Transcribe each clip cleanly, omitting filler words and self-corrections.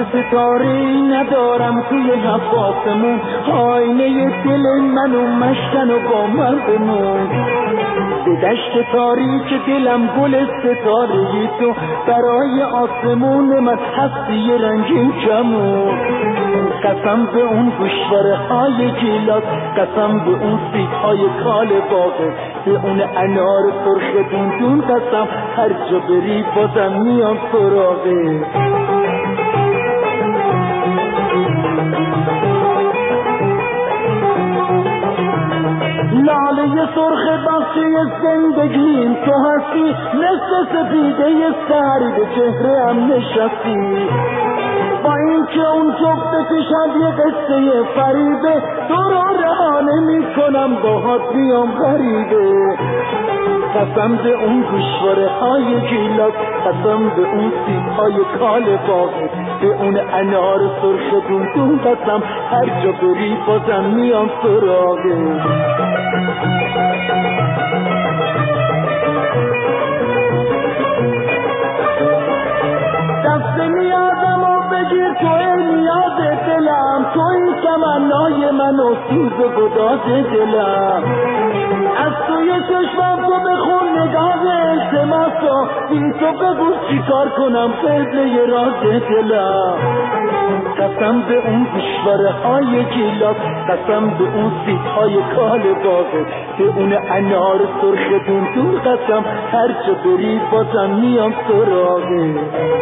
ستاره ندارم توی حفاظمون، آینه دل منو مشکن و با من بمون. به دشت تاریک دلم گل ستاره‌ای تو، برای آسمون من هستی رنگین کمون. قسم به اون گوشواره های گیلاس، قسم به اون سیب های کال باغه، به اون انار سرخ دوندون قسم، هر جا بری بازم میام سراغه. لاله سرخ بخشی زندگیم تو هستی، مثل سپیده سری به چهره هم نشستی. با این که اون جفت پیشم یه قصه فریبه، تو رو رها نمی کنم باهات بیام غریبه. قسم به اون گوشواره های گیلاس، قسم به اون سیب های کال باغه، به اون انار سرخ دوندون قسم، هر جا بری بازم میام سراغه. دست نیازم و بگیر، توی نیاز دلم، توی تمنای من و سوز گداز دلم. از توی چشمم تو بخون نگاه التماسو، بی تو بگو چی کار کنم قبله راز دلم. قسم به اون گوشواره های گیلاس، قسم به اون سیب های کال باغه، به اون انار سرخ دوندون قسم، هر جا بری بازم میام سراغه.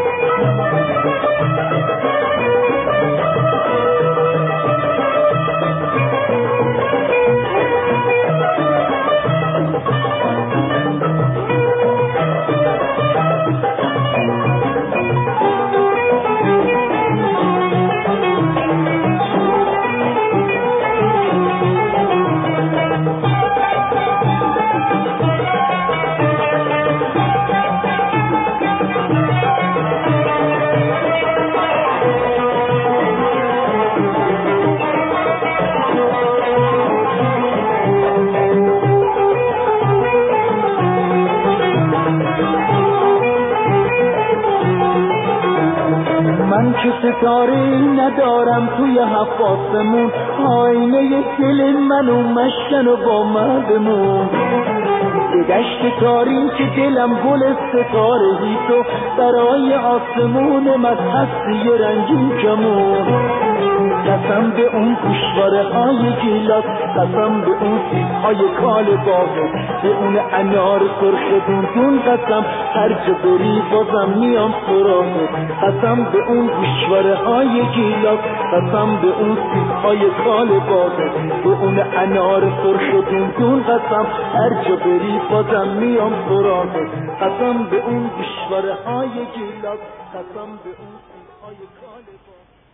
من که ستاره ندارم توی حفاظمون، آینه دل منو مشکن و با من بمون. به دشت تاریک دلم گل ستاره‌ای تو، برای آسمون من هستی رنگین کمون. قسم به اون گوشواره های گیلاس، قسم به اون سیب های کال باغه، به اون انار سرخ دوندون قسم، هر جا بری بازم میام سراغه. قسم به اون گوشواره های گیلاس، قسم به اون سیب های کال باغه، به اون انار سرخ دوندون قسم، هر جا بری بازم میام سراغه. قسم به اون گوشواره های گیلاس، قسم به اون سیب های کال باغه.